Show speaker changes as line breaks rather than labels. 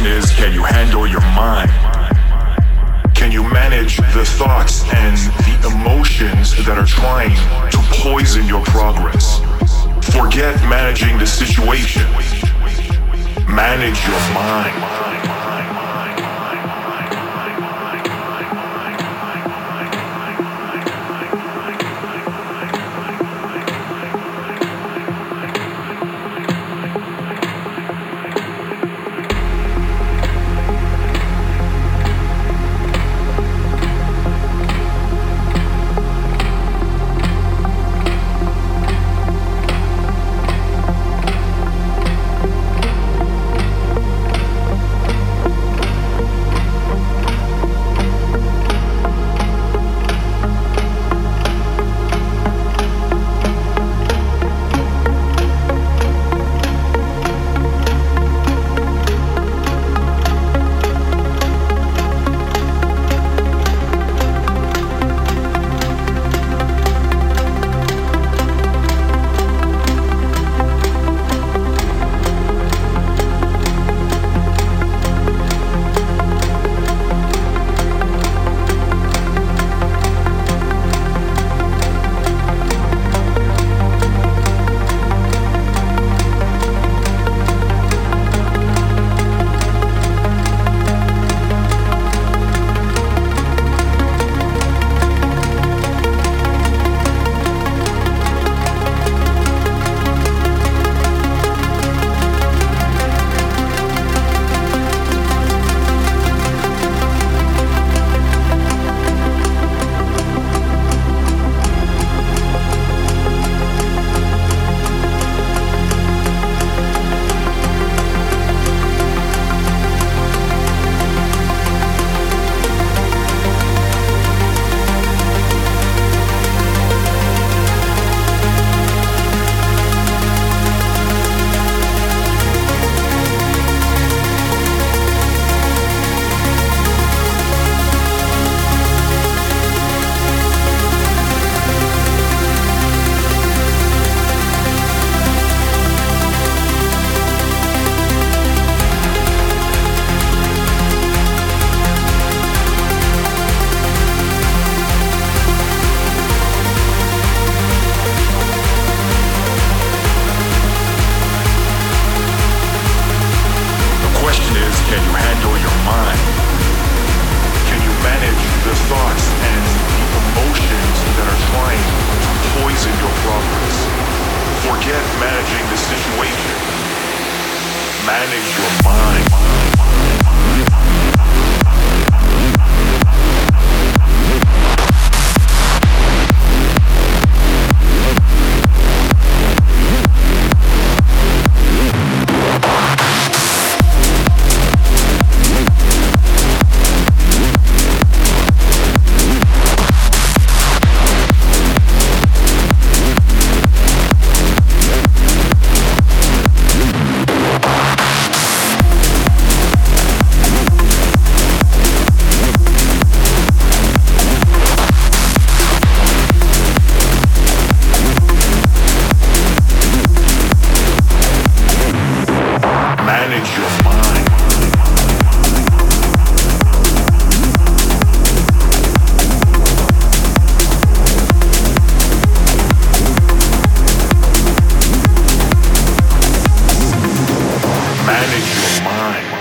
question is, can you handle your mind? Can you manage the thoughts and the emotions that are trying to poison your progress? Forget managing the situation. Manage your mind. Can you handle your mind? Can you manage the thoughts and the emotions that are trying to poison your progress? Forget managing the situation. Manage your mind. Manage your mind. Manage your mind.